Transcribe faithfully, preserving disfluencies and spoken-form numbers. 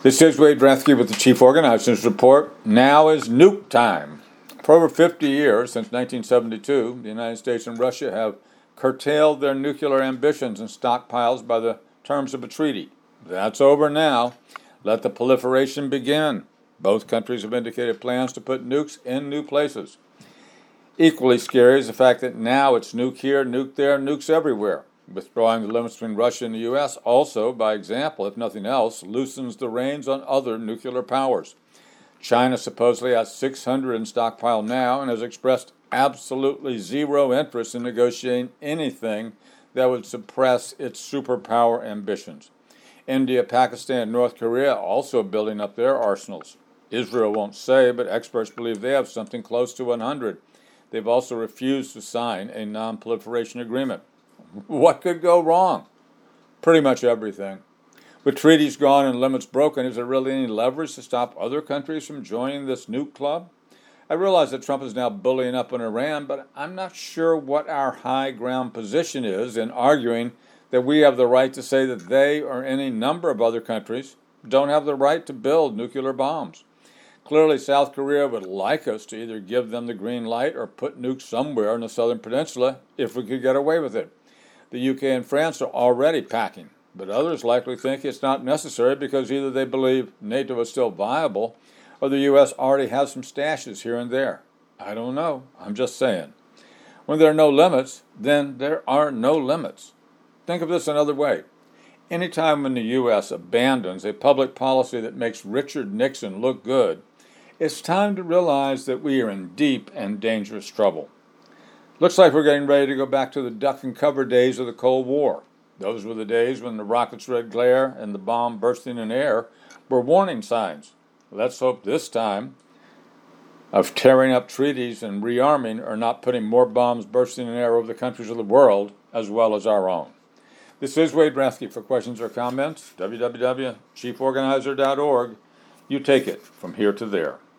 This is Wade Rathke with the Chief Organizers Report. Now is nuke time. For over fifty years, since nineteen seventy-two, the United States and Russia have curtailed their nuclear ambitions and stockpiles by the terms of a treaty. That's over now. Let the proliferation begin. Both countries have indicated plans to put nukes in new places. Equally scary is the fact that now it's nuke here, nuke there, nukes everywhere. Withdrawing the limits between Russia and the U S also, by example, if nothing else, loosens the reins on other nuclear powers. China supposedly has six hundred in stockpile now and has expressed absolutely zero interest in negotiating anything that would suppress its superpower ambitions. India, Pakistan, and North Korea also building up their arsenals. Israel won't say, but experts believe they have something close to one hundred. They've also refused to sign a non-proliferation agreement. What could go wrong? Pretty much everything. With treaties gone and limits broken, is there really any leverage to stop other countries from joining this nuke club? I realize that Trump is now bullying up on Iran, but I'm not sure what our high ground position is in arguing that we have the right to say that they or any number of other countries don't have the right to build nuclear bombs. Clearly, South Korea would like us to either give them the green light or put nukes somewhere in the southern peninsula if we could get away with it. The U K and France are already packing, but others likely think it's not necessary because either they believe NATO is still viable or the U S already has some stashes here and there. I don't know. I'm just saying. When there are no limits, then there are no limits. Think of this another way. Anytime when the U S abandons a public policy that makes Richard Nixon look good, it's time to realize that we are in deep and dangerous trouble. Looks like we're getting ready to go back to the duck and cover days of the Cold War. Those were the days when the rocket's red glare and the bomb bursting in air were warning signs. Let's hope this time of tearing up treaties and rearming are not putting more bombs bursting in air over the countries of the world as well as our own. This is Wade Rathke. For questions or comments, w w w dot chief organizer dot org. You take it from here to there.